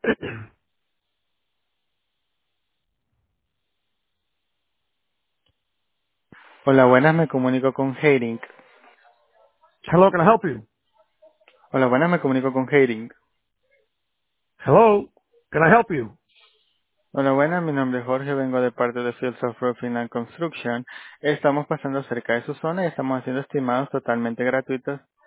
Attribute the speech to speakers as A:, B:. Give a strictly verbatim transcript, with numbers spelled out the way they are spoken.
A: Hola, buenas, me comunico con Heiring.
B: Hello, can I help you?
A: Hola, buenas, me comunico con Heiring.
B: Hello, can I help you?
A: Hola, buenas, mi nombre es Jorge, vengo de parte de Fields of Roofing and Construction. Estamos pasando cerca de su zona y estamos haciendo estimados totalmente gratuitos